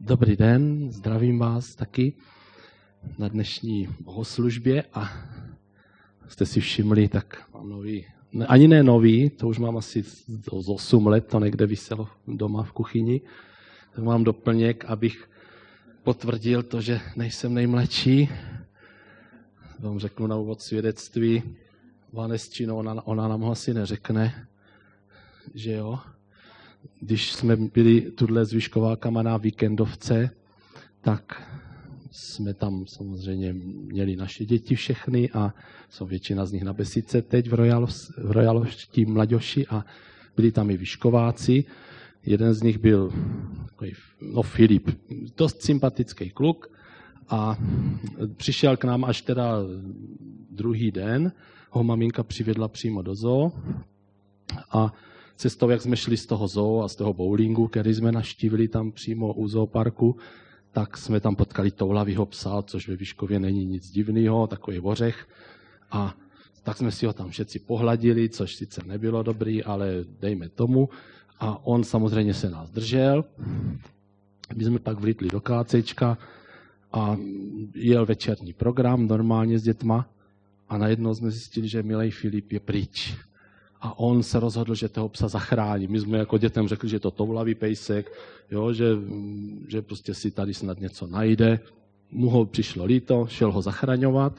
Dobrý den, zdravím vás taky na dnešní bohoslužbě a jste si všimli, tak mám nový, ani ne nový, to už mám asi z 8 let, to někde viselo doma v kuchyni, tak mám doplněk, abych potvrdil to, že nejsem nejmladší. Vám řeknu na úvod svědectví, Vanestčino, ona nám ho asi neřekne, že jo. Když jsme byli tuhle s Vyškovákama na víkendovce, tak jsme tam samozřejmě měli naše děti všechny a jsou většina z nich na Besídce teď v Rojalovští mladěši a byli tam i Vyškováci. Jeden z nich byl Filip, dost sympatický kluk a přišel k nám až teda druhý den, ho maminka přivedla přímo do zoo a cestou, jak jsme šli z toho zoo a z toho bowlingu, který jsme navštívili tam přímo u zooparku, tak jsme tam potkali toulavýho psa, což ve Vyškově není nic divného, takový ořech. A tak jsme si ho tam všetci pohladili, což sice nebylo dobrý, ale dejme tomu. A on samozřejmě se nás držel. My jsme pak vlítli do kácečka a jel večerní program normálně s dětma a najednou jsme zjistili, že milej Filip je pryč. A on se rozhodl, že toho psa zachrání. My jsme jako dětem řekli, že je to toulavý pejsek, jo, že prostě si tady snad něco najde. Mu ho přišlo líto, šel ho zachraňovat.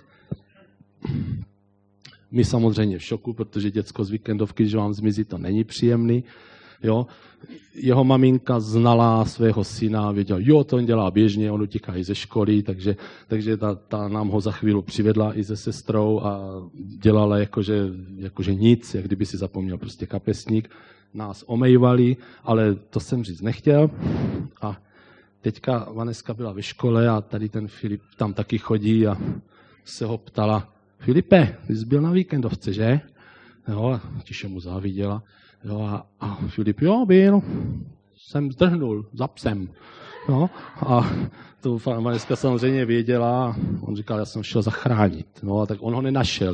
My samozřejmě v šoku, protože děcko z víkendovky, že vám zmizí, to není příjemný. Jo. Jeho maminka znala svého syna a věděla, jo, to on dělá běžně, on utíká i ze školy, takže ta nám ho za chvíli přivedla i se sestrou a dělala jakože nic, jak kdyby si zapomněl prostě kapesník. Nás omejvali, ale to jsem říct nechtěl. A teďka Vaneska byla ve škole a tady ten Filip tam taky chodí a se ho ptala, Filipe, ty jsi byl na víkendovce, že? Jo, tiše mu záviděla. Jo, a Filip, jo, byl, jsem zdrhnul za psem. No, a to Vaneska samozřejmě věděla, on říkal, já jsem šel zachránit. No, a tak on ho nenašel,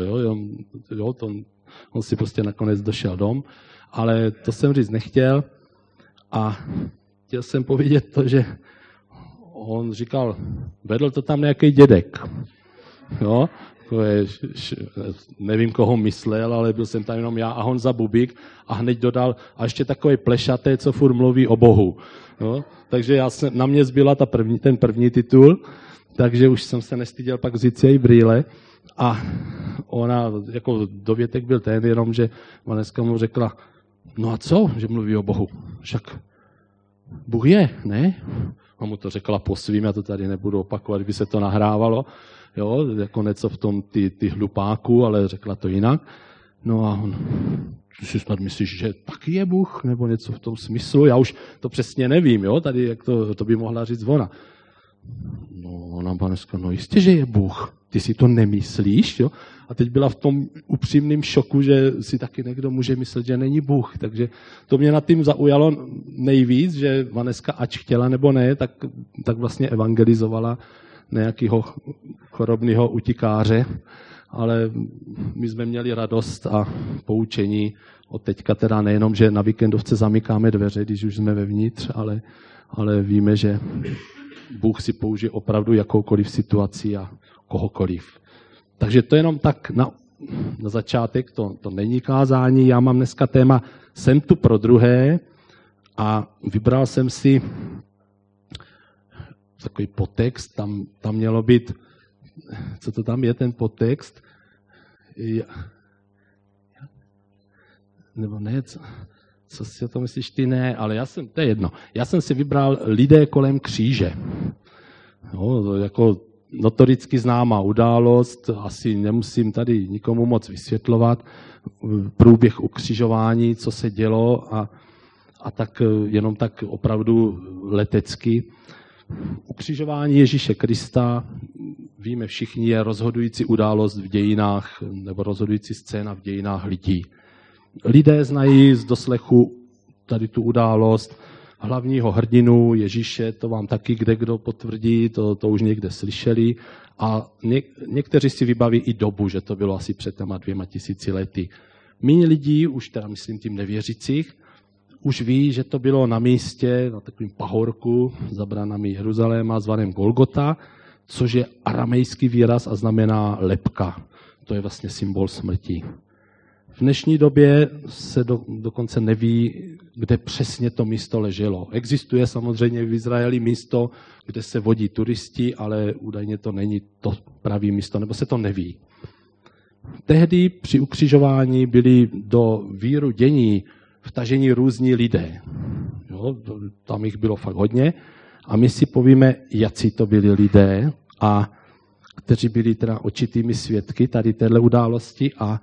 on si prostě nakonec došel dom, ale to jsem říct nechtěl a chtěl jsem povědět to, že on říkal, vedl to tam nějaký dědek. Jo, nevím, koho myslel, ale byl jsem tam jenom já a Honza Bubík a hned dodal, a ještě takový plešaté, co furt mluví o Bohu. No, takže na mě zbyla ten první titul, takže už jsem se nestyděl pak vzít její brýle a ona, jako dovětek byl ten, jenom, že Vaneska mu řekla, no a co, že mluví o Bohu? Však Bůh je, ne? A mu to řekla po svým, já to tady nebudu opakovat, kdyby se to nahrávalo. Jo, jako něco v tom ty hlupáku, ale řekla to jinak. No a on, ty si snad myslíš, že taky je Bůh, nebo něco v tom smyslu? Já už to přesně nevím, jo, tady jak to by mohla říct ona. No, ona Vaneska, no jistě, že je Bůh. Ty si to nemyslíš, jo? A teď byla v tom upřímném šoku, že si taky někdo může myslet, že není Bůh. Takže to mě nad tím zaujalo nejvíc, že Vaneska, ať chtěla nebo ne, tak vlastně evangelizovala nějakého chorobného utikáře, ale my jsme měli radost a poučení od teďka teda nejenom, že na víkendovce zamykáme dveře, když už jsme vevnitř, ale víme, že Bůh si použije opravdu jakoukoliv situaci a kohokoliv. Takže to jenom tak na začátek, to není kázání, já mám dneska téma Jsem tu pro druhé a vybral jsem si takový podtext, tam mělo být, co to tam je ten podtext? Nebo ne, co si o tom myslíš ty? Ne, ale to je jedno. Já jsem si vybral lidé kolem kříže. No, jako notoricky známá událost, asi nemusím tady nikomu moc vysvětlovat, průběh ukřižování, co se dělo a tak jenom tak opravdu letecky. Ukřižování Ježíše Krista, víme všichni, je rozhodující událost v dějinách, nebo rozhodující scéna v dějinách lidí. Lidé znají z doslechu tady tu událost hlavního hrdinu Ježíše, to vám taky kdekdo potvrdí, to už někde slyšeli. A někteří si vybaví i dobu, že to bylo asi před 2000 lety. Méně lidí, už teda myslím tím nevěřících, už ví, že to bylo na místě, na takovém pahorku za branami Jeruzaléma, zvaném Golgota, což je aramejský výraz a znamená lebka. To je vlastně symbol smrti. V dnešní době se dokonce neví, kde přesně to místo leželo. Existuje samozřejmě v Izraeli místo, kde se vodí turisti, ale údajně to není to pravé místo, nebo se to neví. Tehdy při ukřižování byli do víru dění vtažení různí lidé. Jo, tam jich bylo fakt hodně. A my si povíme, jací to byli lidé, a kteří byli teda očitými svědky tady téhle události a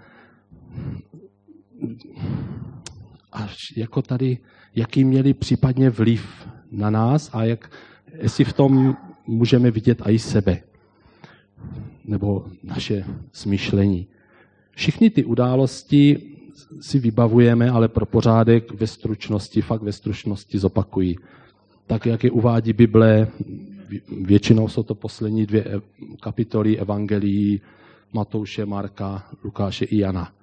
jako tady, jaký měli případně vliv na nás a jestli v tom můžeme vidět i sebe, nebo naše smýšlení. Všichni ty události si vybavujeme, ale pro pořádek ve stručnosti, fakt ve stručnosti zopakují. Tak, jak je uvádí Bible, většinou jsou to poslední 2 kapitoly evangelií Matouše, Marka, Lukáše i Jana.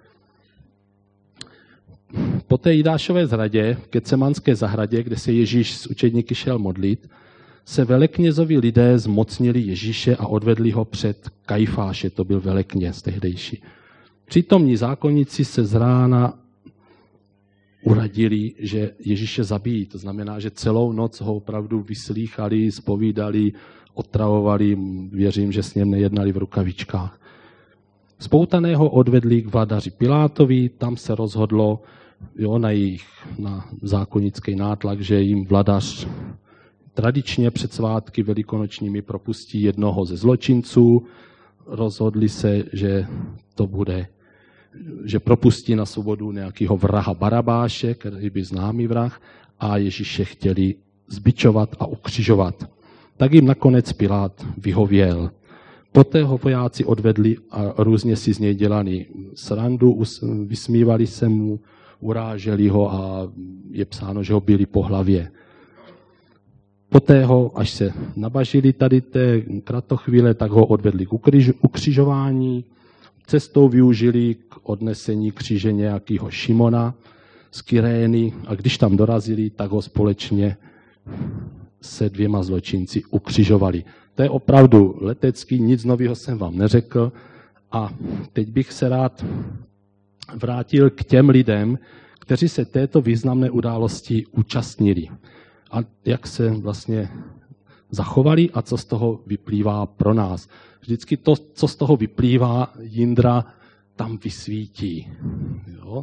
Po té Jidášové zradě v Getsemanské zahradě, kde se Ježíš s učedníky šel modlit, se veleknězovi lidé zmocnili Ježíše a odvedli ho před Kajfáše, to byl velekněz tehdejší. Přítomní zákonníci se z rána uradili, že Ježíše zabijí. To znamená, že celou noc ho opravdu vyslýchali, zpovídali, otravovali, věřím, že s ním nejednali v rukavičkách. Spoutaného odvedli k vladaři Pilátovi, tam se rozhodlo na zákonnický nátlak, že jim vladař tradičně před svátky velikonočními propustí jednoho ze zločinců. Rozhodli se, že to bude, že propustí na svobodu nějakého vraha Barabáše, který by známý vrah, a Ježíše chtěli zbičovat a ukřižovat. Tak jim nakonec Pilát vyhověl. Poté ho vojáci odvedli a různě si z něj dělali srandu, vysmívali se mu, uráželi ho a je psáno, že ho bili po hlavě. Poté ho, až se nabažili tady té kratochvíle, tak ho odvedli k ukřižování. Cestou využili k odnesení kříže nějakého Šimona z Kyrény a když tam dorazili, tak ho společně se 2 zločinci ukřižovali. To je opravdu letecký, nic nového jsem vám neřekl a teď bych se rád vrátil k těm lidem, kteří se této významné události účastnili. A jak se vlastně zachovali a co z toho vyplývá pro nás. Vždycky to, co z toho vyplývá, Jindra tam vysvítí. Jo?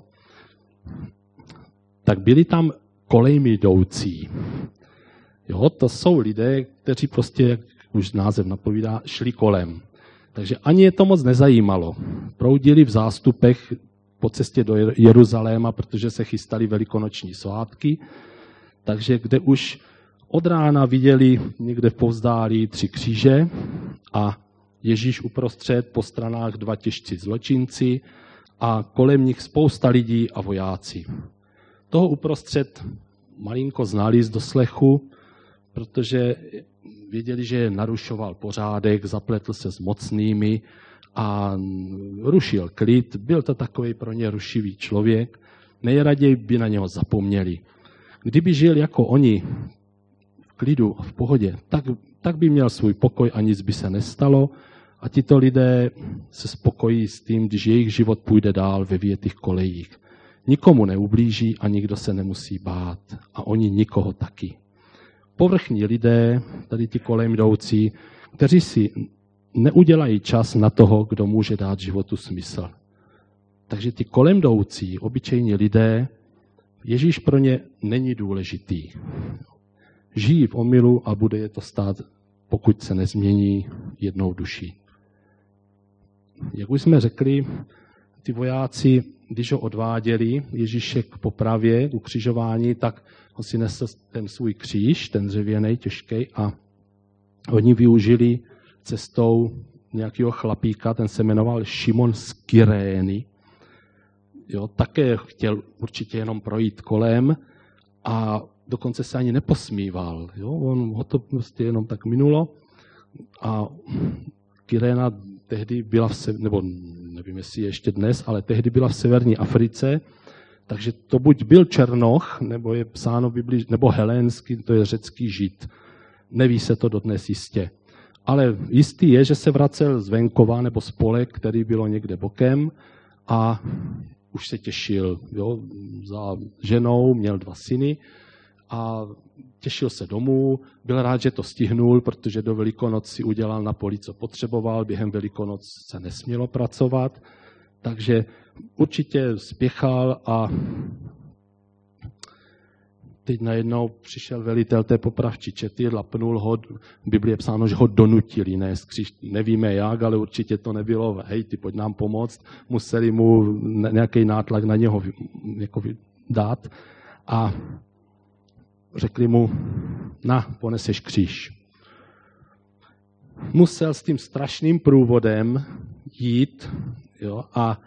Tak byli tam kolejmi jdoucí. Jo? To jsou lidé, kteří prostě, jak už název napovídá, šli kolem. Takže ani je to moc nezajímalo. Proudili v zástupech po cestě do Jeruzaléma, protože se chystali velikonoční svátky. Takže kde už od rána viděli někde v povzdálí 3 kříže a Ježíš uprostřed, po stranách 2 těžcí zločinci a kolem nich spousta lidí a vojáci. Toho uprostřed malinko znali z doslechu, protože věděli, že narušoval pořádek, zapletl se s mocnými a rušil klid. Byl to takový pro ně rušivý člověk. Nejraději by na něho zapomněli. Kdyby žil jako oni v klidu a v pohodě, tak by měl svůj pokoj a nic by se nestalo. A tito lidé se spokojí s tím, když jejich život půjde dál ve vyjetých kolejích. Nikomu neublíží a nikdo se nemusí bát. A oni nikoho taky. Povrchní lidé, tady ti kolem jdoucí, kteří si neudělají čas na toho, kdo může dát životu smysl. Takže ti kolem jdoucí, obyčejní lidé, Ježíš pro ně není důležitý. Žijí v omylu a bude je to stát, pokud se nezmění, jednou duší. Jak už jsme řekli, ty vojáci, když ho odváděli Ježíše k popravě, k ukřižování, tak on si nesl ten svůj kříž, ten dřevěný, těžký, a oni využili cestou nějakého chlapíka, ten se jmenoval Šimon z Kyrény. Jo, také chtěl určitě jenom projít kolem a dokonce se ani neposmíval. Jo, on ho to prostě jenom tak minulo a Kyréna tehdy byla nebo nevím, jestli ještě dnes, ale tehdy byla v severní Africe, Takže to buď byl černoch, nebo je psáno v Biblii, nebo helénský, to je řecký žid. Neví se to dodnes jistě. Ale jistý je, že se vracel z venkova nebo z pole, který bylo někde bokem a už se těšil za ženou, měl 2 syny a těšil se domů, byl rád, že to stihnul, protože do Velikonoc si udělal na poli, co potřeboval, během Velikonoc se nesmělo pracovat, takže určitě spěchal a teď najednou přišel velitel té popravčí čety, lapnul ho, v Biblii je psáno, že ho donutili nést kříž. Nevíme jak, ale určitě to nebylo, hej, ty pojď nám pomoct, museli mu nějaký nátlak na něho dát a řekli mu, poneseš kříž. Musel s tím strašným průvodem jít a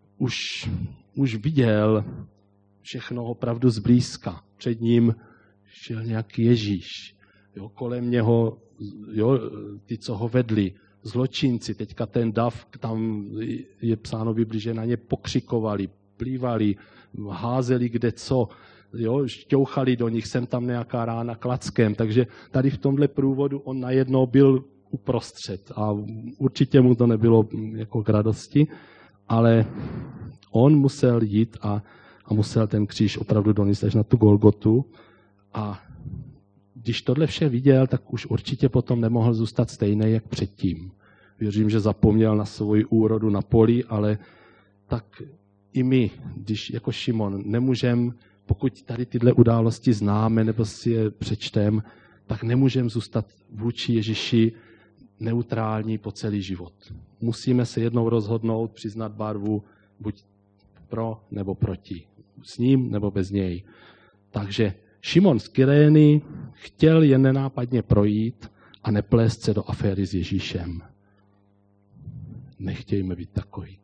už viděl všechno opravdu zblízka. Před ním šel nějaký Ježíš. Kolem něho ty, co ho vedli, zločinci. Teďka ten dav, tam je psáno v Biblii, že na ně pokřikovali, plývali, házeli kde co, šťouchali do nich, sem tam nějaká rána klackem. Takže tady v tomhle průvodu on najednou byl uprostřed a určitě mu to nebylo jako k radosti, ale on musel jít a musel ten kříž opravdu donést až na tu Golgotu. A když tohle vše viděl, tak už určitě potom nemohl zůstat stejný, jak předtím. Věřím, že zapomněl na svoji úrodu na poli, ale tak i my, když jako Šimon nemůžeme, pokud tady tyhle události známe nebo si je přečtem, tak nemůžeme zůstat vůči Ježíši neutrální po celý život. Musíme se jednou rozhodnout, přiznat barvu, buď pro nebo proti. S ním nebo bez něj. Takže Šimon z Kyrény chtěl jen nenápadně projít a neplést se do aféry s Ježíšem. Nechtějme být takový.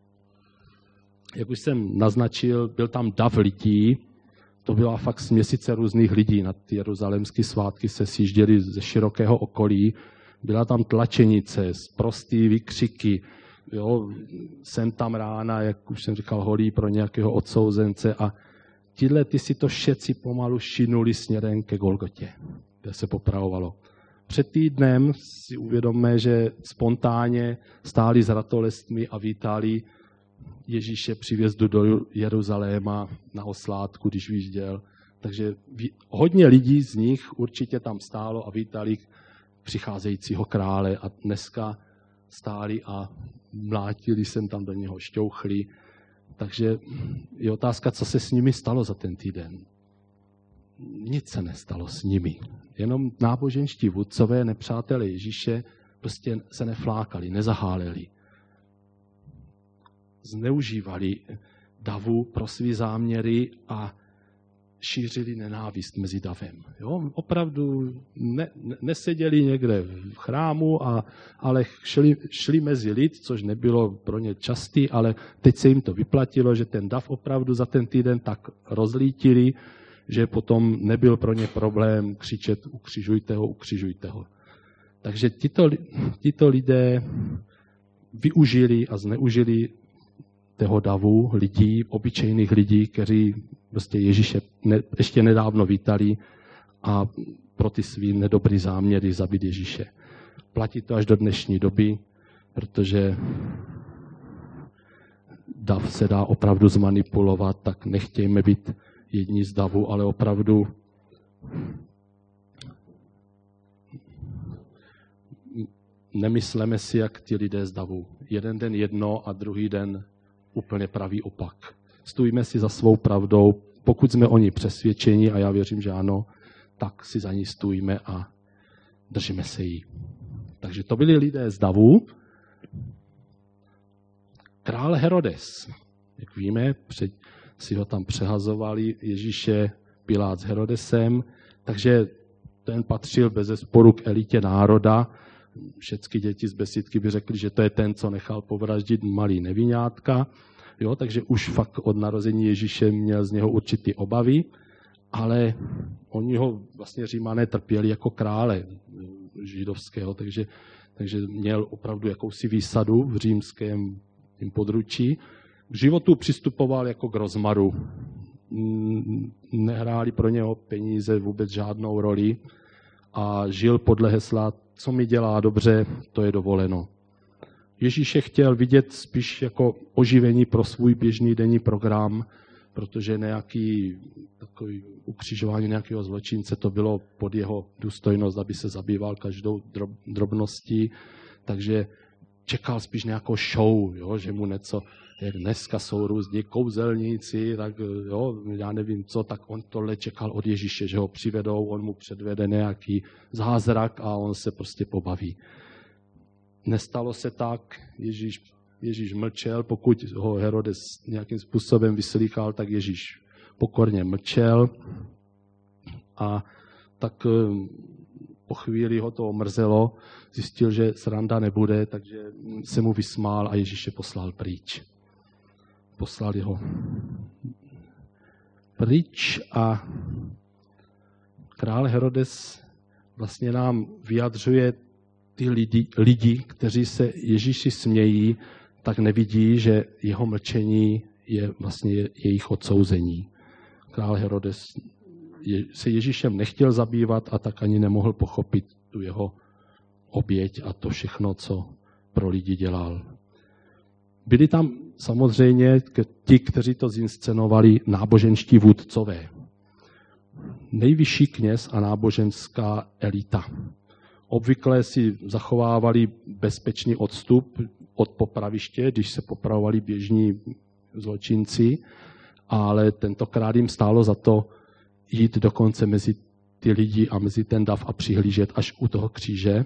Jak už jsem naznačil, byl tam dav lidí, to byla fakt směsice různých lidí. Na ty jeruzalémské svátky se sjížděli ze širokého okolí. Byla tam tlačenice, prostý výkřiky, sem tam rána, jak už jsem říkal, holí pro nějakého odsouzence a ty si to všetci pomalu šinuli směrem ke Golgotě, kde se popravovalo. Před týdnem si uvědomme, že spontánně stáli s ratolestmi a vítali Ježíše při vjezdu do Jeruzaléma na oslátku, když vyjížděl. Takže hodně lidí z nich určitě tam stálo a vítali přicházejícího krále a dneska stáli a mlátili sem tam do něho, šťouchli. Takže je otázka, co se s nimi stalo za ten týden. Nic se nestalo s nimi. Jenom náboženští vůdcové, nepřátelé Ježíše, prostě se neflákali, nezaháleli. Zneužívali davu pro svý záměry a šířili nenávist mezi davem. Opravdu neseděli někde v chrámu, ale šli mezi lid, což nebylo pro ně častý, ale teď se jim to vyplatilo, že ten dav opravdu za ten týden tak rozlítili, že potom nebyl pro ně problém křičet ukřižujte ho. Takže tito lidé využili a zneužili toho davu lidí, obyčejných lidí, kteří prostě Ježíše ještě nedávno vítali a pro ty svý nedobrý záměry zabít Ježíše. Platí to až do dnešní doby, protože dav se dá opravdu zmanipulovat, tak nechtějme být jedni z davu, ale opravdu nemysleme si, jak ty lidé z davu. Jeden den jedno a druhý den úplně pravý opak. Stůjme si za svou pravdou, pokud jsme o ní přesvědčeni, a já věřím, že ano, tak si za ní stůjme a držíme se jí. Takže to byli lidé z davu. Král Herodes, jak víme, si ho tam přehazovali Ježíše, Pilát s Herodesem, takže ten patřil bezesporu k elitě národa. Všechny děti z besídky by řekli, že to je ten, co nechal povraždit malý nevinátka. Takže už fakt od narození Ježíše měl z něho určitý obavy, ale oni ho vlastně Římané trpěli jako krále židovského, takže měl opravdu jakousi výsadu v římském područí. K životu přistupoval jako k rozmaru. Nehráli pro něho peníze vůbec žádnou roli a žil podle hesla, co mi dělá dobře, to je dovoleno. Ježíše chtěl vidět spíš jako oživení pro svůj běžný denní program, protože nějaký takový ukřižování nějakého zločince, to bylo pod jeho důstojnost, aby se zabýval každou drobností, takže čekal spíš nějakou show, jo, že mu něco, jak dneska jsou různí kouzelníci, tak jo, já nevím co, tak on tohle čekal od Ježíše, že ho přivedou, on mu předvede nějaký zázrak a on se prostě pobaví. Nestalo se tak, Ježíš mlčel, pokud ho Herodes nějakým způsobem vyslýchal, tak Ježíš pokorně mlčel a tak po chvíli ho to omrzelo, zjistil, že sranda nebude, takže se mu vysmál a Ježíše poslal pryč. Poslal ho pryč a král Herodes vlastně nám vyjadřuje ty lidi, kteří se Ježíši smějí, tak nevidí, že jeho mlčení je vlastně jejich odsouzení. Král Herodes se Ježíšem nechtěl zabývat a tak ani nemohl pochopit tu jeho oběť a to všechno, co pro lidi dělal. Byli tam samozřejmě ti, kteří to zinscenovali, náboženští vůdcové. Nejvyšší kněz a náboženská elita. Obvykle si zachovávali bezpečný odstup od popraviště, když se popravovali běžní zločinci, ale tentokrát jim stálo za to jít dokonce mezi ty lidi a mezi ten dav a přihlížet až u toho kříže.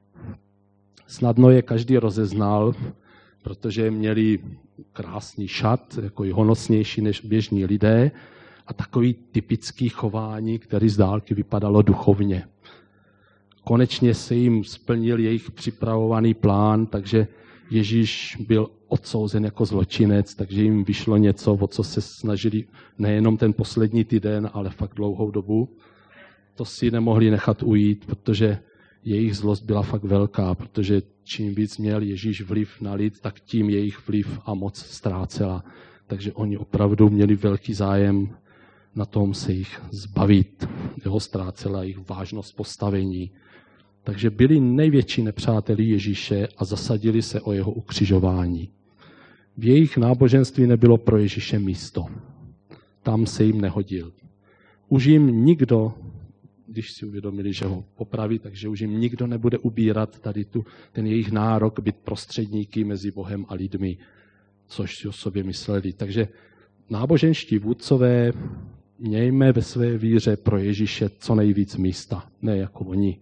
Snadno je každý rozeznal, protože měli krásný šat, jako honosnější než běžní lidé a takový typický chování, který z dálky vypadalo duchovně. Konečně se jim splnil jejich připravovaný plán, takže Ježíš byl odsouzen jako zločinec, takže jim vyšlo něco, o co se snažili nejenom ten poslední týden, ale fakt dlouhou dobu. To si nemohli nechat ujít, protože jejich zlost byla fakt velká, protože čím víc měl Ježíš vliv na lid, tak tím jejich vliv a moc ztrácela. Takže oni opravdu měli velký zájem na tom se jich zbavit. Jeho ztrácela jejich vážnost postavení. Takže byli největší nepřáteli Ježíše a zasadili se o jeho ukřižování. V jejich náboženství nebylo pro Ježíše místo. Tam se jim nehodil. Už jim nikdo, když si uvědomili, že ho popraví, takže už jim nikdo nebude ubírat tady ten jejich nárok být prostředníky mezi Bohem a lidmi, což si o sobě mysleli. Takže náboženští vůdcové, mějme ve své víře pro Ježíše co nejvíc místa, ne jako oni.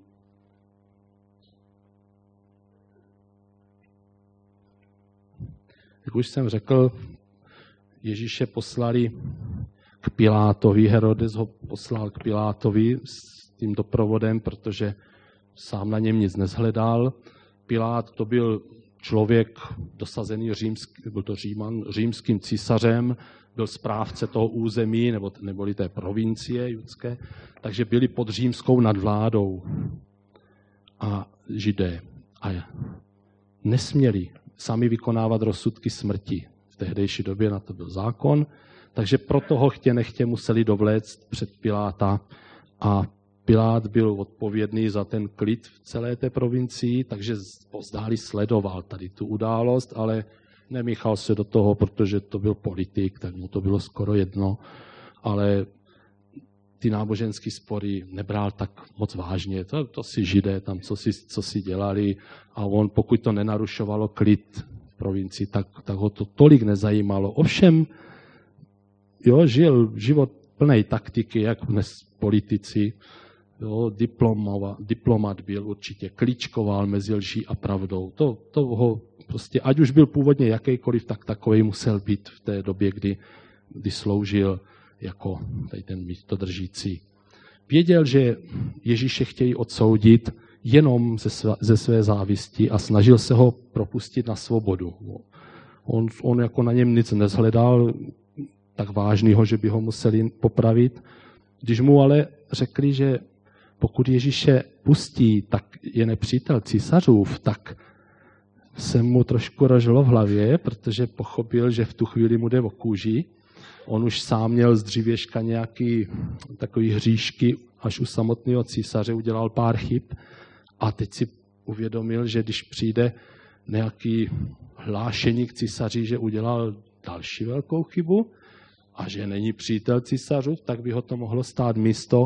Jak už jsem řekl, Ježíše poslali k Pilátovi, Herodes ho poslal k Pilátovi s tím doprovodem, protože sám na něm nic nezhledal. Pilát to byl člověk dosazený římským císařem, byl správce toho území, neboli té provincie judské, takže byli pod římskou nadvládou a Židé. A nesměli sami vykonávat rozsudky smrti. V tehdejší době na to byl zákon, takže proto ho chtě nechtě museli dovléct před Piláta a Pilát byl odpovědný za ten klid v celé té provincii, takže pozdáli sledoval tady tu událost, ale nemíchal se do toho, protože to byl politik, tak mu to bylo skoro jedno, ale ty náboženské spory nebral tak moc vážně. To si Židé tam, co si dělali a on, pokud to nenarušovalo klid v provincii, tak ho to tolik nezajímalo. Ovšem, jo, žil život plnej taktiky, jak dnes politici, jo, diplomat byl určitě, kličkoval mezi lží a pravdou. To ho prostě, ať už byl původně jakýkoliv, tak takovej musel být v té době, kdy sloužil jako tady ten místodržící. Věděl, že Ježíše chtějí odsoudit jenom ze své závisti a snažil se ho propustit na svobodu. On jako na něm nic nezhledal tak vážného, že by ho museli popravit. Když mu ale řekli, že pokud Ježíše pustí, tak je nepřítel císařův, tak se mu trošku rožilo v hlavě, protože pochopil, že v tu chvíli mu jde o kůži. On už sám měl z dřívěžka nějaký takový hříšky, až u samotného císaře udělal pár chyb a teď si uvědomil, že když přijde nějaký hlášení k císaři, že udělal další velkou chybu a že není přítel císařů, tak by ho to mohlo stát místo.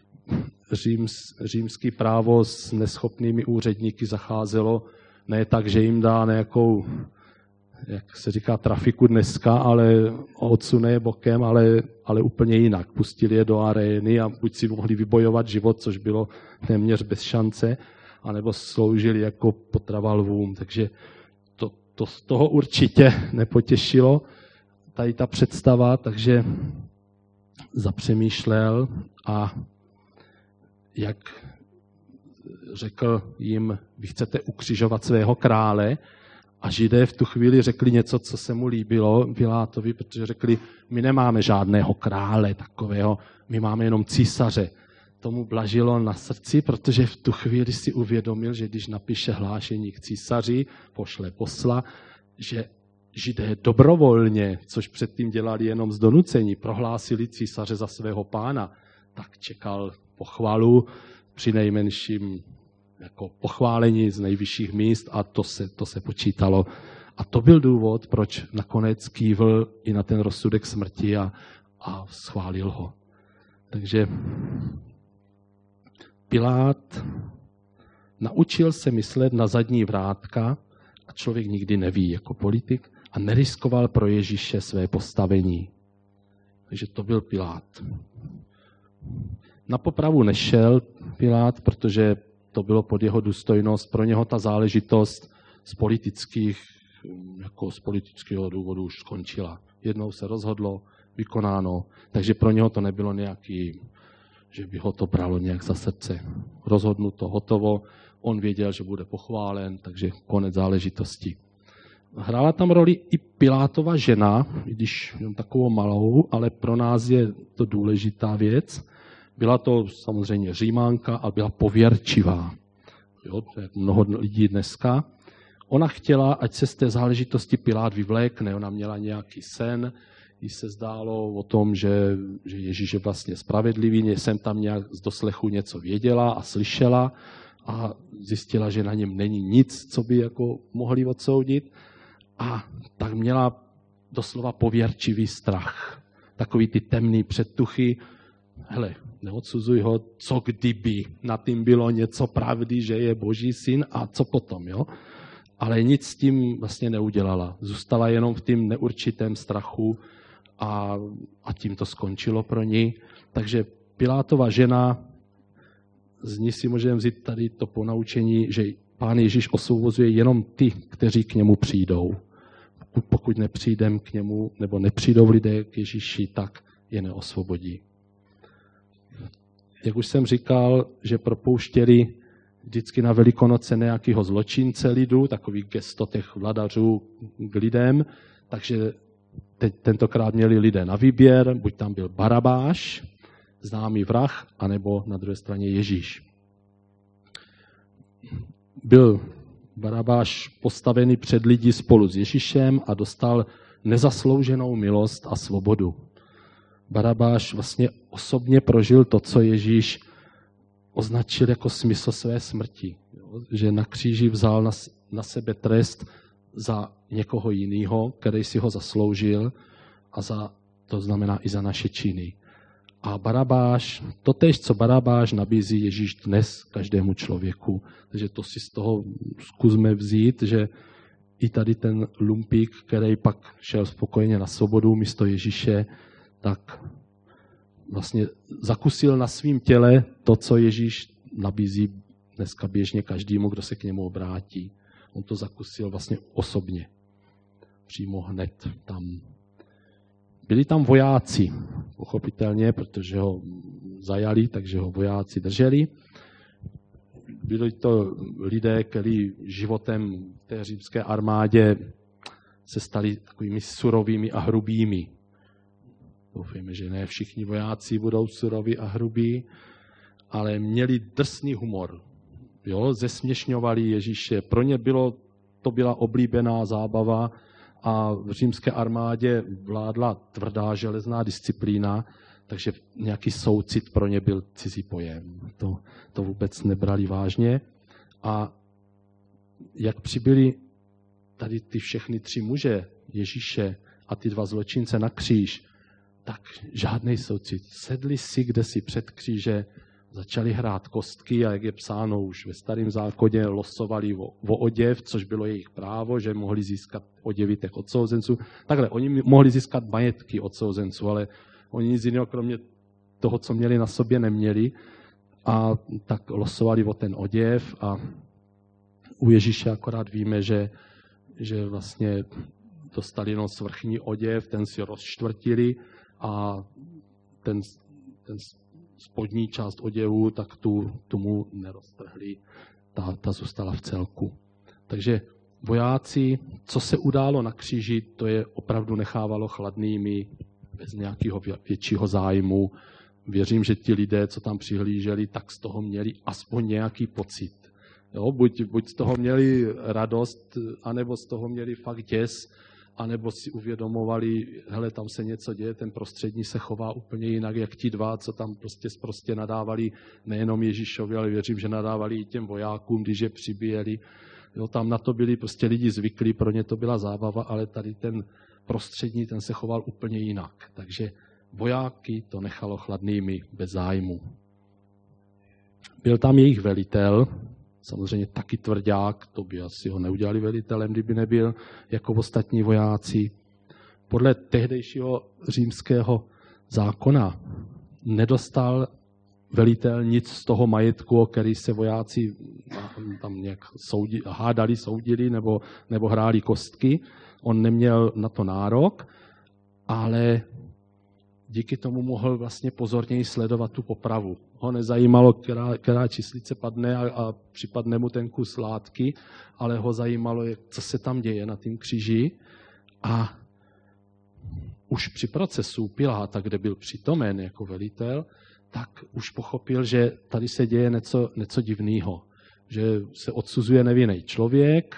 Římský právo s neschopnými úředníky zacházelo ne tak, že jim dá nějakou, jak se říká, trafiku dneska, ale odsune je bokem, ale úplně jinak. Pustili je do arény a buď si mohli vybojovat život, což bylo téměř bez šance, anebo sloužili jako potrava lvům. Takže to z toho určitě nepotěšilo, tady ta představa, takže zapřemýšlel a jak řekl jim, vy chcete ukřižovat svého krále, a Židé v tu chvíli řekli něco, co se mu líbilo Pilátovi, protože řekli, my nemáme žádného krále takového, my máme jenom císaře. Tomu blažilo na srdci, protože v tu chvíli si uvědomil, že když napíše hlášení k císaři, pošle posla, že Židé dobrovolně, což předtím dělali jenom z donucení, prohlásili císaře za svého pána, tak čekal pochvalu, přinejmenším jako pochválení z nejvyšších míst a to se počítalo. A to byl důvod, proč nakonec kývl i na ten rozsudek smrti a schválil ho. Takže Pilát naučil se myslet na zadní vrátka a člověk nikdy neví jako politik a neriskoval pro Ježíše své postavení. Takže to byl Pilát. Na popravu nešel Pilát, protože to bylo pod jeho důstojnost. Pro něho ta záležitost z politického důvodu už skončila. Jednou se rozhodlo, vykonáno, takže pro něho to nebylo nějaký, že by ho to bralo nějak za srdce. Rozhodnuto, hotovo, on věděl, že bude pochválen, takže konec záležitosti. Hrála tam roli i Pilátova žena, i když jen takovou malou, ale pro nás je to důležitá věc. Byla to samozřejmě Římánka a byla pověrčivá. Jo, to je mnoho lidí dneska. Ona chtěla, ať se z té záležitosti Pilát vyvlékne. Ona měla nějaký sen, jí se zdálo o tom, že Ježíš je vlastně spravedlivý, jsem tam nějak z doslechu něco věděla a slyšela a zjistila, že na něm není nic, co by jako mohli odsoudit. A tak měla doslova pověrčivý strach. Takový ty temný předtuchy. Hele, neodsuzuj ho, co kdyby na tím bylo něco pravdy, že je Boží syn a co potom, jo? Ale nic s tím vlastně neudělala. Zůstala jenom v tím neurčitém strachu a tím to skončilo pro ní. Takže Pilátova žena, z ní si můžeme vzít tady to ponaučení, že Pán Ježíš osvobozuje jenom ty, kteří k němu přijdou. Pokud nepřijdeme k němu, nebo nepřijdou lidé k Ježíši, tak je neosvobodí. Jak už jsem říkal, že propouštěli vždycky na Velikonoce nějakého zločince lidu, takový gesto těch vladařů k lidem, takže tentokrát měli lidé na výběr, buď tam byl Barabáš, známý vrah, anebo na druhé straně Ježíš. Byl Barabáš postavený před lidi spolu s Ježíšem a dostal nezaslouženou milost a svobodu. Barabáš vlastně osobně prožil to, co Ježíš označil jako smysl své smrti. Že na kříži vzal na sebe trest za někoho jiného, který si ho zasloužil a to znamená i za naše činy. A Barabáš, totéž, co Barabáš nabízí Ježíš dnes každému člověku. Takže to si z toho zkusme vzít, že i tady ten lumpík, který pak šel spokojeně na svobodu místo Ježíše, tak vlastně zakusil na svém těle to, co Ježíš nabízí dneska běžně každému, kdo se k němu obrátí. On to zakusil vlastně osobně. Přímo hned tam. Byli tam vojáci, pochopitelně, protože ho zajali, takže ho vojáci drželi. Byli to lidé, kteří životem v té římské armádě se stali takovými surovými a hrubými. Doufejme, že ne všichni vojáci budou suroví a hrubí, ale měli drsný humor. Jo, zesměšňovali Ježíše. Pro ně bylo to byla oblíbená zábava a v římské armádě vládla tvrdá železná disciplína, takže nějaký soucit pro ně byl cizí pojem. To vůbec nebrali vážně. A jak přibyli tady ty všechny 3 muže, Ježíše a ty 2 zločince na kříž, tak žádný soucit. Sedli si kdesi před kříže, začali hrát kostky a jak je psáno už ve Starém zákoně, losovali o oděv, což bylo jejich právo, že mohli získat oděvy těch odsouzenců. Takhle, oni mohli získat majetky odsouzenců, ale oni nic jiného, kromě toho, co měli na sobě, neměli. A tak losovali o ten oděv a u Ježíše akorát víme, že vlastně dostali jenom svrchní oděv, ten si rozštvrtili a ten spodní část oděvu, tak tu mu neroztrhli, ta zůstala v celku. Takže vojáci, co se událo na kříži, to je opravdu nechávalo chladnými, bez nějakého většího zájmu. Věřím, že ti lidé, co tam přihlíželi, tak z toho měli aspoň nějaký pocit. Jo, buď z toho měli radost, anebo z toho měli fakt děs, anebo si uvědomovali, hele, tam se něco děje, ten prostřední se chová úplně jinak, jak ti 2, co tam prostě nadávali nejenom Ježíšovi, ale věřím, že nadávali i těm vojákům, když je přibíjeli. Jo, tam na to byli prostě lidi zvyklí, pro ně to byla zábava, ale tady ten prostřední, ten se choval úplně jinak. Takže vojáky to nechalo chladnými, bez zájmu. Byl tam jejich velitel, samozřejmě taky tvrdák, to by asi ho neudělali velitelem, kdyby nebyl jako ostatní vojáci. Podle tehdejšího římského zákona nedostal velitel nic z toho majetku, o který se vojáci tam nějak hádali, soudili nebo hráli kostky. On neměl na to nárok, ale díky tomu mohl vlastně pozorněji sledovat tu popravu. Ho nezajímalo, která číslice padne a připadne mu ten kus látky, ale ho zajímalo, co se tam děje na tým kříži. A už při procesu Piláta, kde byl přitomen jako velitel, tak už pochopil, že tady se děje něco divného. Že se odsuzuje nevinný člověk,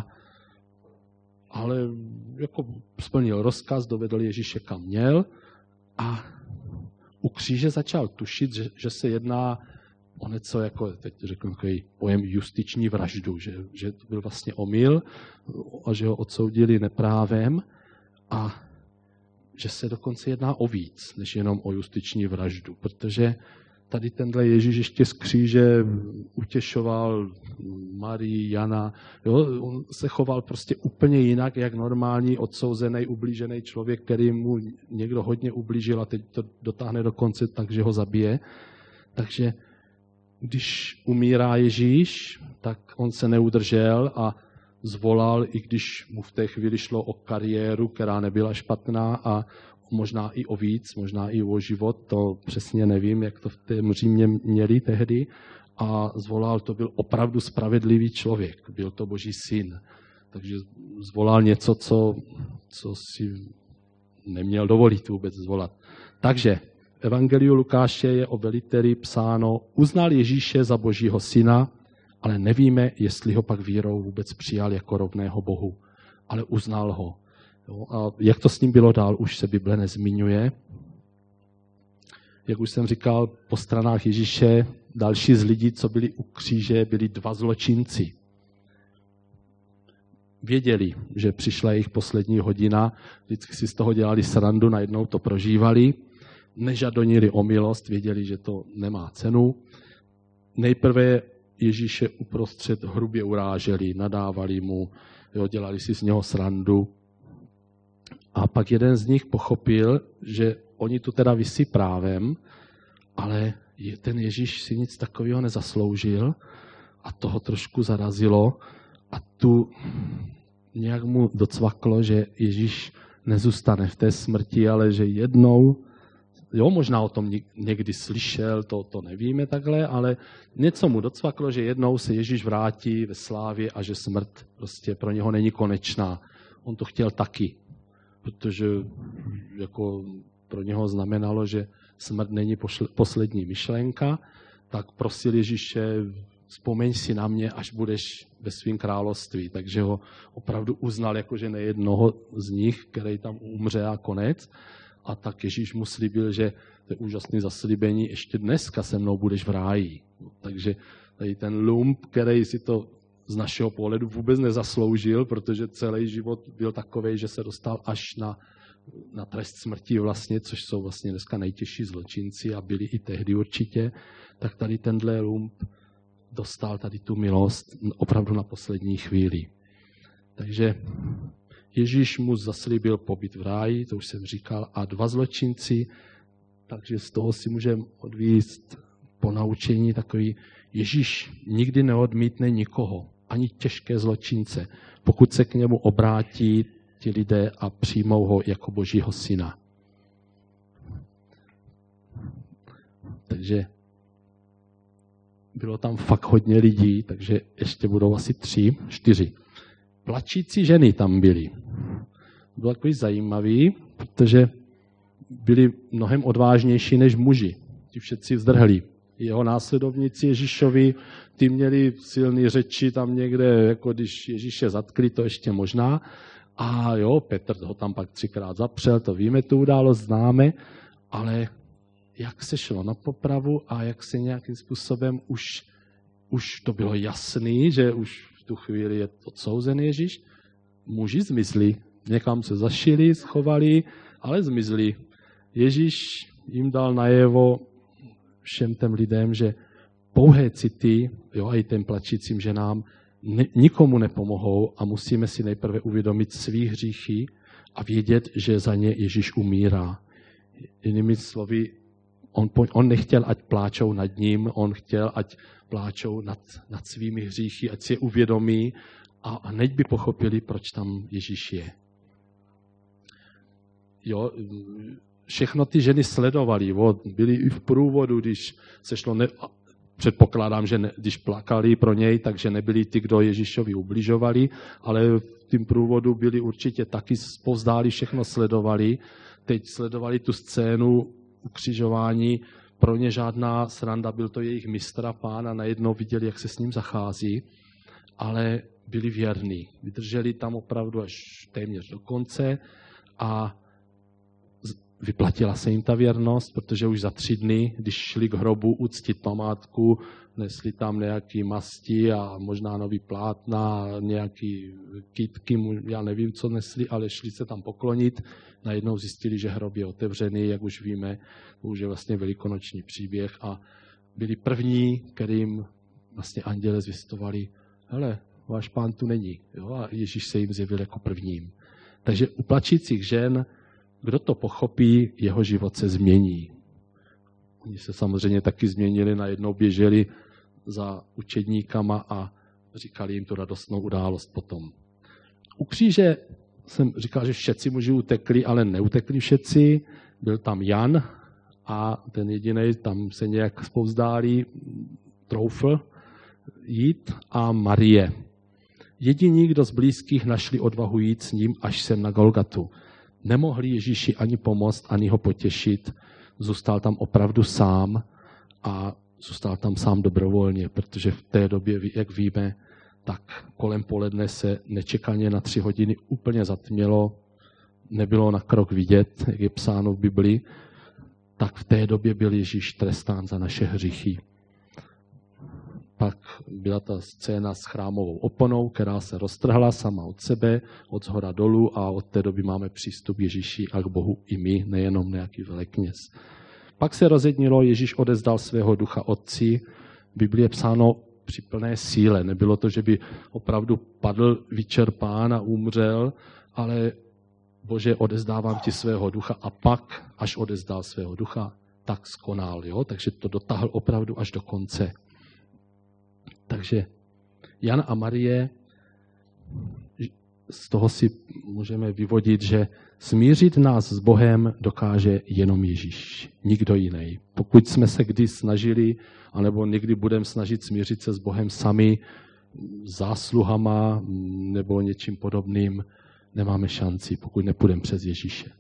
ale jako splnil rozkaz, dovedl Ježíše kam měl a u kříže začal tušit, že se jedná o něco, jako teď řeknu takový pojem justiční vraždu, že to byl vlastně omyl a že ho odsoudili neprávem a že se dokonce jedná o víc, než jenom o justiční vraždu, protože tady tenhle Ježíš ještě z kříže utěšoval Marii, Jana. Jo? On se choval prostě úplně jinak, jak normální odsouzený, ublížený člověk, který mu někdo hodně ublížil a teď to dotáhne do konce, takže ho zabije. Takže když umírá Ježíš, tak on se neudržel a zvolal, i když mu v té chvíli šlo o kariéru, která nebyla špatná a možná i o víc, možná i o život, to přesně nevím, jak to v té Římě měli tehdy. A zvolal, to byl opravdu spravedlivý člověk, byl to Boží syn. Takže zvolal něco, co si neměl dovolit vůbec zvolat. Takže v Evangeliu Lukáše je o veliteli psáno, uznal Ježíše za Božího syna, ale nevíme, jestli ho pak vírou vůbec přijal jako rovného Bohu, ale uznal ho. A jak to s ním bylo dál, už se Bible nezmiňuje. Jak už jsem říkal, po stranách Ježíše další z lidí, co byli u kříže, byli 2 zločinci. Věděli, že přišla jejich poslední hodina, vždycky si z toho dělali srandu, najednou to prožívali, nežadonili o milost, věděli, že to nemá cenu. Nejprve Ježíše uprostřed hrubě uráželi, nadávali mu, jo, dělali si z něho srandu. A pak jeden z nich pochopil, že oni tu teda visí právem, ale ten Ježíš si nic takového nezasloužil a toho trošku zarazilo a tu nějak mu docvaklo, že Ježíš nezůstane v té smrti, ale že jednou, jo, možná o tom někdy slyšel, to nevíme takhle, ale něco mu docvaklo, že jednou se Ježíš vrátí ve slávě a že smrt prostě pro něho není konečná. On to chtěl taky, protože jako pro něho znamenalo, že smrt není poslední myšlenka, tak prosil Ježíše, vzpomeň si na mě, až budeš ve svém království. Takže ho opravdu uznal jakože nejednoho z nich, který tam umře a konec. A tak Ježíš mu slíbil, že to je úžasné zaslíbení, ještě dneska se mnou budeš v ráji. Takže tady ten lump, který si to z našeho pohledu vůbec nezasloužil, protože celý život byl takovej, že se dostal až na trest smrti vlastně, což jsou vlastně dneska nejtěžší zločinci a byli i tehdy určitě, tak tady tenhle lump dostal tady tu milost opravdu na poslední chvíli. Takže Ježíš mu zaslíbil pobyt v ráji, to už jsem říkal, a 2 zločinci, takže z toho si můžeme odvíct ponaučení takový, Ježíš nikdy neodmítne nikoho, ani těžké zločince, pokud se k němu obrátí ti lidé a přijmou ho jako Božího syna. Takže bylo tam fakt hodně lidí, takže ještě budou asi 3, 4. Plačící ženy tam byly. Bylo takový zajímavý, protože byli mnohem odvážnější než muži. Ti všetci vzdrhli. Jeho následovníci Ježíšovi, ty měli silné řeči tam někde, jako když Ježíše zatkli, to ještě možná. A jo, Petr ho tam pak 3krát zapřel, to víme, tu událost známe, ale jak se šlo na popravu a jak se nějakým způsobem už to bylo jasný, že už v tu chvíli je odsouzen Ježíš. Muži zmizli, někam se zašili, schovali, ale zmizli. Ježíš jim dal najevo všem těm lidem, že pouhé city, jo, a i těm plačícím ženám, nikomu nepomohou a musíme si nejprve uvědomit svý hříchy a vědět, že za ně Ježíš umírá. Jinými slovy, on nechtěl, ať pláčou nad ním, on chtěl, ať pláčou nad svými hříchy, ať si je uvědomí a hned by pochopili, proč tam Ježíš je. Jo, všechno ty ženy sledovali, byly i v průvodu, když se šlo, předpokládám, že když plakali pro něj, takže nebyli ty, kdo Ježíšovi ubližovali, ale v tím průvodu byli určitě taky zpovzdálí, všechno sledovali. Teď sledovali tu scénu ukřižování, pro ně žádná sranda, byl to jejich mistr a pán a najednou viděli, jak se s ním zachází, ale byli věrní. Vydrželi tam opravdu až téměř do konce a vyplatila se jim ta věrnost, protože už za 3 dny, když šli k hrobu uctit památku, nesli tam nějaký masti a možná nový plátna, nějaký kytky, já nevím, co nesli, ale šli se tam poklonit. Najednou zjistili, že hrob je otevřený, jak už víme, už je vlastně velikonoční příběh a byli první, kterým vlastně anděle zvěstovali, hele, váš pán tu není. Jo? A Ježíš se jim zjevil jako prvním. Takže u plačících žen, kdo to pochopí, jeho život se změní. Oni se samozřejmě taky změnili, najednou běželi za učedníkama a říkali jim tu radostnou událost potom. U kříže jsem říkal, že všetci muži utekli, ale neutekli všetci. Byl tam Jan a ten jediný tam se nějak zpovzdálí, troufl jít, a Marie. Jediní, kdo z blízkých našli odvahu jít s ním až sem na Golgatu. Nemohli Ježíši ani pomoct, ani ho potěšit. Zůstal tam opravdu sám a zůstal tam sám dobrovolně, protože v té době, jak víme, tak kolem poledne se nečekaně na 3 hodiny úplně zatmělo, nebylo na krok vidět, jak je psáno v Biblii, tak v té době byl Ježíš trestán za naše hříchy. Pak byla ta scéna s chrámovou oponou, která se roztrhla sama od sebe, od zhora dolů, a od té doby máme přístup Ježíši a k Bohu i my, nejenom nějaký velekněz. Pak se rozjednilo, Ježíš odezdal svého ducha Otci. V Biblii je psáno při plné síle. Nebylo to, že by opravdu padl vyčerpán a umřel, ale Bože, odezdávám ti svého ducha, a pak, až odezdal svého ducha, tak skonal. Jo? Takže to dotáhl opravdu až do konce. Takže Jan a Marie, z toho si můžeme vyvodit, že smířit nás s Bohem dokáže jenom Ježíš, nikdo jiný. Pokud jsme se kdy snažili, anebo někdy budeme snažit smířit se s Bohem sami, zásluhama nebo něčím podobným, nemáme šanci, pokud nepůjdeme přes Ježíše.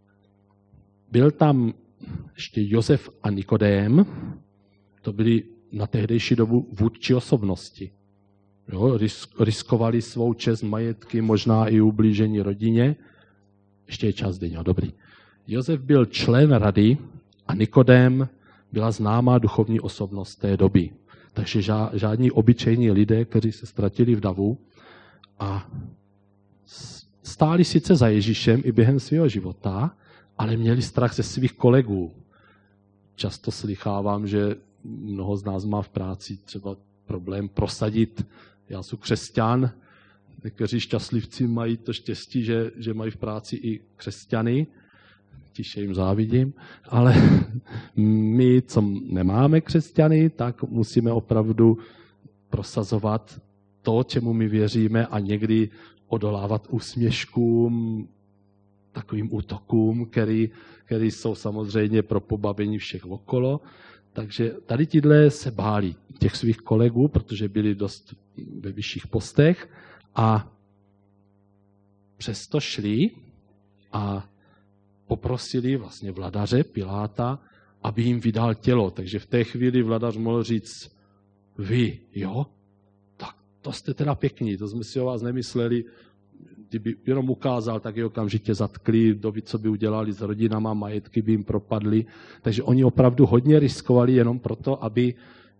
Byl tam ještě Josef a Nikodém, to byli na tehdejší dobu vůdčí osobnosti. Jo, riskovali svou čest, majetky, možná i ublížení rodině. Ještě je čas, Deňo, dobrý. Josef byl člen rady a Nikodém byla známá duchovní osobnost té doby. Takže žádní obyčejní lidé, kteří se ztratili v davu a stáli sice za Ježíšem i během svého života, ale měli strach ze svých kolegů. Často slychávám, že mnoho z nás má v práci třeba problém prosadit. Já jsem křesťan, někteří šťastlivci mají to štěstí, že mají v práci i křesťany, tiše jim závidím, ale my, co nemáme křesťany, tak musíme opravdu prosazovat to, čemu my věříme a někdy odolávat úsměškům, takovým útokům, který jsou samozřejmě pro pobavení všech okolo. Takže tady tidle se báli těch svých kolegů, protože byli dost ve vyšších postech a přesto šli a poprosili vlastně vladaře Piláta, aby jim vydal tělo. Takže v té chvíli vladař mohl říct, vy, jo? Tak to jste teda pěkní, to jsme si o vás nemysleli. Kdyby jenom ukázal, tak je okamžitě zatkli, kdo ví, co by udělali s rodinama, majetky by jim propadly. Takže oni opravdu hodně riskovali jenom proto, aby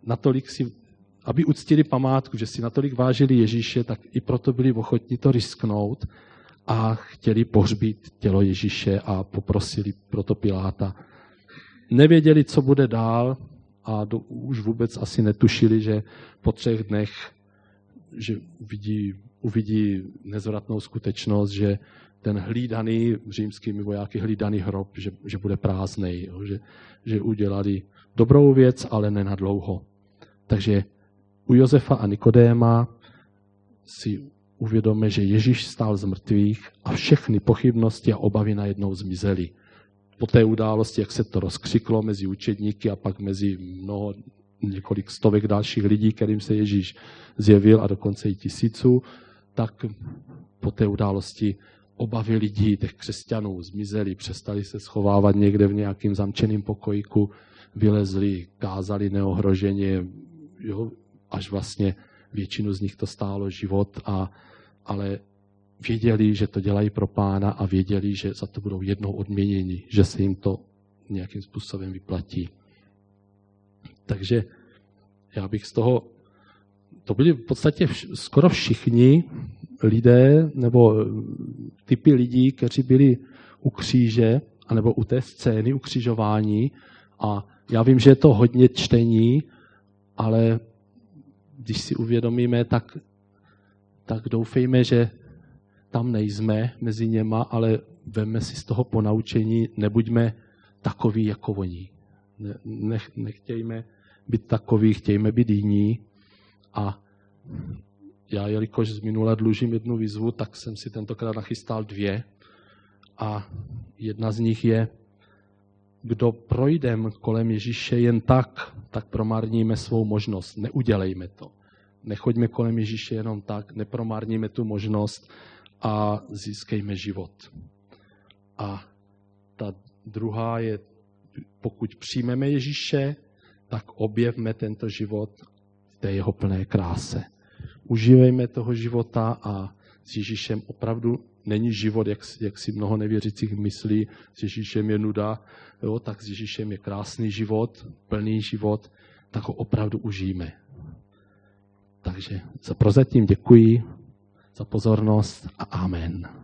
uctili památku, že si natolik vážili Ježíše, tak i proto byli ochotní to risknout a chtěli pohřbít tělo Ježíše a poprosili proto Piláta. Nevěděli, co bude dál a už vůbec asi netušili, že po 3 dnech že uvidí nezvratnou skutečnost, že ten hlídaný, římskými vojáky hlídaný hrob, že bude prázdnej, že udělali dobrou věc, ale ne na dlouho. Takže u Josefa a Nikodéma si uvědomíme, že Ježíš stál z mrtvých a všechny pochybnosti a obavy najednou zmizely. Po té události, jak se to rozkřiklo mezi učedníky a pak mezi několik stovek dalších lidí, kterým se Ježíš zjevil a dokonce i 1000, tak po té události obavy lidí, těch křesťanů, zmizely, přestali se schovávat někde v nějakým zamčeným pokojíku, vylezli, kázali neohroženě, jo, až vlastně většinu z nich to stálo život, ale věděli, že to dělají pro Pána a věděli, že za to budou jednou odměněni, že se jim to nějakým způsobem vyplatí. Takže já bych z toho, to byli v podstatě skoro všichni lidé nebo typy lidí, kteří byli u kříže anebo u té scény ukřižování a já vím, že je to hodně čtení, ale když si uvědomíme, tak doufejme, že tam nejsme mezi něma, ale vemme si z toho ponaučení, nebuďme takoví jako oni. Nechtějme být takoví, chtějme být jiní. A já, jelikož z minula dlužím jednu výzvu, tak jsem si tentokrát nachystal 2. A jedna z nich je, kdo projdeme kolem Ježíše jen tak promarníme svou možnost. Neudělejme to. Nechoďme kolem Ježíše jenom tak, nepromarníme tu možnost a získejme život. A ta druhá je, pokud přijmeme Ježíše, tak objevme tento život v té jeho plné kráse. Užívejme toho života a s Ježíšem opravdu není život, jak si mnoho nevěřících myslí, s Ježíšem je nuda, jo, tak s Ježíšem je krásný život, plný život, tak ho opravdu užijeme. Takže prozatím děkuji za pozornost a amen.